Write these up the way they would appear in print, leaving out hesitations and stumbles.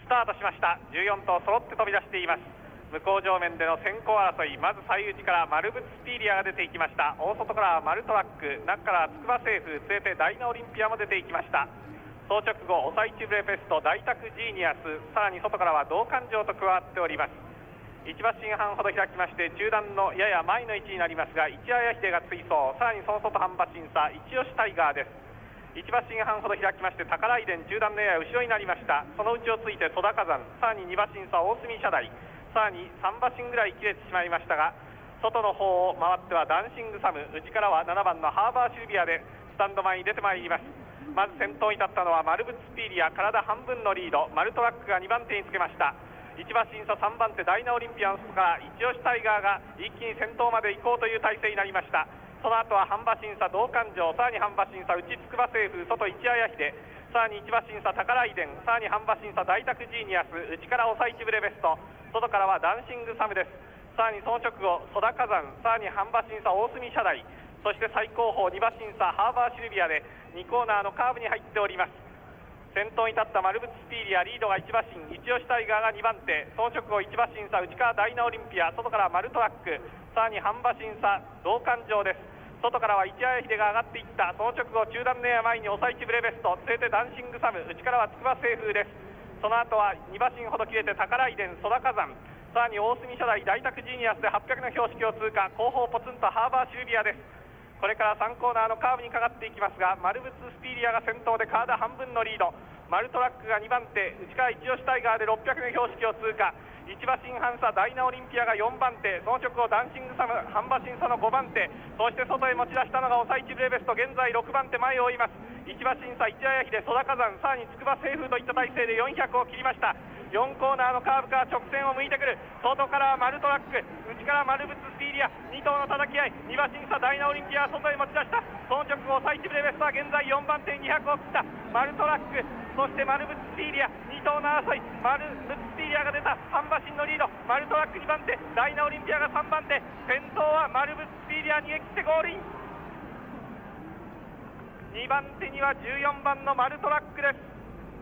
スタートしました。14頭揃って飛び出しています。向こう上面での先行争い、まず最内からマルブツスピーリアが出ていきました。大外からマルトラック、中から筑波セーフ、続いてダイナオリンピアも出ていきました。総直後オサイチブレフェスト、大宅ジーニアス、さらに外からは同感情と加わっております。1馬身半ほど開きまして、中段のやや前の位置になりますが、一綾秀が追走、さらにその外半馬審査、一押しタイガーです。1馬身半ほど開きまして、宝井伝中段のやや後ろになりました。その内をついて戸田火山、さらに2馬審査大隅社台、さらに3馬身ぐらい切れてしまいましたが、外の方を回ってはダンシングサム、内からは7番のハーバーシルビアでスタンド前に出てまいります。まず先頭に立ったのはマルブツスピーリア、体半分のリード、マルトラックが2番手につけました。1馬審査3番手ダイナオリンピアの外から一押しタイガーが一気に先頭まで行こうという体勢になりました。その後は半馬審査同感情、さらに半馬審査内筑波セーフ、外一綾秀、さらに1馬審査宝井伝、さらに半馬審査大宅ジーニアス、内からオサイチブレベスト、外からはダンシングサムです。さらにその直後戸田火山、さらに半馬審査大隅社台、そして最高峰2馬審査ハーバーシルビアで2コーナーのカーブに入っております。先頭に立ったマルブツスピーリア、リードが1馬身、一押しタイガーが2番手、その直後1馬審査内からダイナオリンピア、外からマルトラック、さらに半馬審査同感情です。外からは一綾秀が上がっていった。その直後中段のや前にオサイチブレベスト、続いてダンシングサム、内からは筑波セーフです。その後は2馬身ほど切れて宝井伝、戸田火山、さらに大隅社台大宅ジーニアスで800の標識を通過、後方ポツンとハーバーシルビアです。これから3コーナーのカーブにかかっていきますが、マルブツスピーリアが先頭で体半分のリード、マルトラックが2番手、内から一押しタイガーで600の標識を通過、1馬身半差ダイナオリンピアが4番手、その直後ダンシングサム半馬審査の5番手、そして外へ持ち出したのがオサイチブレベスト、現在6番手前を追います。1馬審査一綾秀、戸田火山、さらに筑波セーフといった体勢で400を切りました。4コーナーのカーブから直線を向いてくる。外からはマルトラック、内からマルブツスピーリア、2頭の叩き合い、2馬審査ダイナオリンピアは外へ持ち出した。その直後オサイチブレベストは現在4番手に200を切った。マルトラック、そしてマルブツスピーリア、2頭の争い、マルブツスピーリアが出た。半馬身のリード、マルトラック2番手、ダイナオリンピアが3番手、先頭はマルブツスピーリア、逃げ切ってゴールイン。2番手には14番のマルトラックです。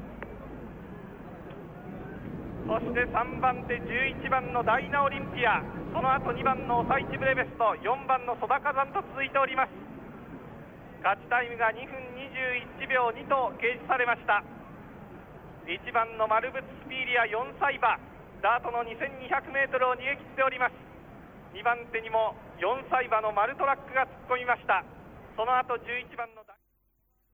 そして3番手11番のダイナオリンピア、その後2番のオサイチブレベスト、4番の戸田火山と続いております。勝ちタイムが2分21秒2と掲示されました。1番のマルブツスピーリア4歳馬、ダートの 2200m を逃げ切っております。2番手にも4歳馬のマルトラックが突っ込みました。その後11番の